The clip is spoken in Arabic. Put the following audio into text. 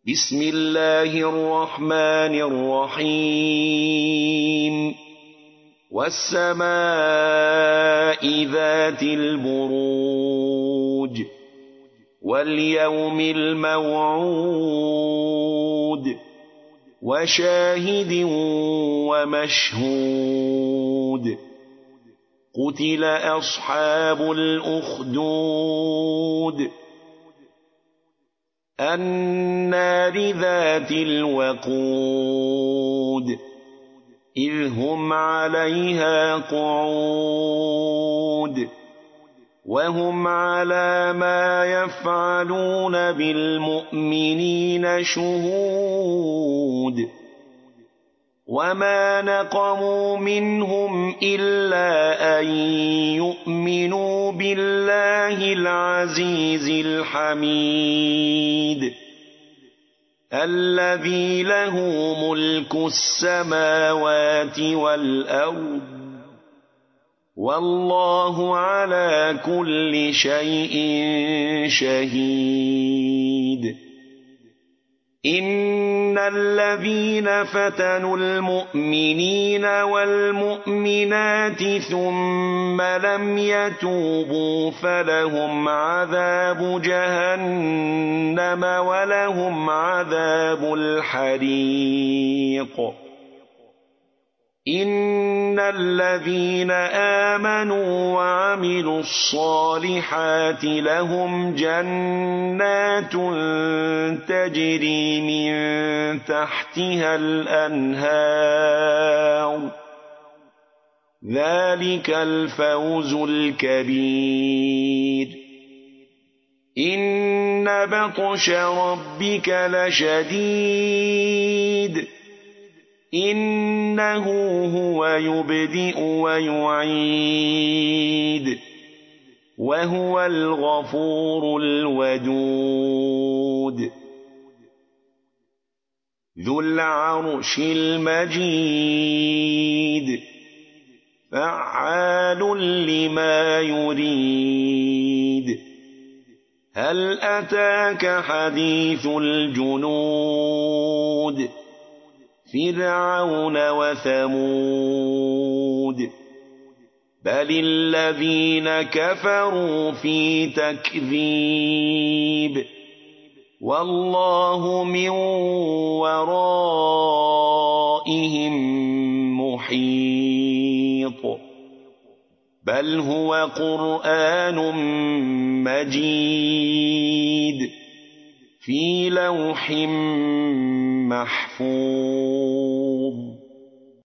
بسم الله الرحمن الرحيم والسماء ذات البروج واليوم الموعود وشاهد ومشهود قتل أصحاب الأخدود النار ذات الوقود إذ هم عليها قعود وهم على ما يفعلون بالمؤمنين شهود وما نقموا منهم إلا أن يؤمنوا بالله العزيز الحميد الذي له ملك السماوات والأرض والله على كل شيء شهيد إن الذين فتنوا المؤمنين والمؤمنات ثم لم يتوبوا فلهم عذاب جهنم ولهم عذاب الحريق إن الذين آمنوا وعملوا الصالحات لهم جنات تجري من تحتها الأنهار ذلك الفوز الكبير إن بطش ربك لشديد إنه هو يبدئ ويعيد وهو الغفور الودود ذو العرش المجيد فعال لما يريد هل أتاك حديث الجنود فرعون وثمود بل الذين كفروا في تكذيب والله من ورائهم محيط بل هو قرآن مجيد في لوح محفوظ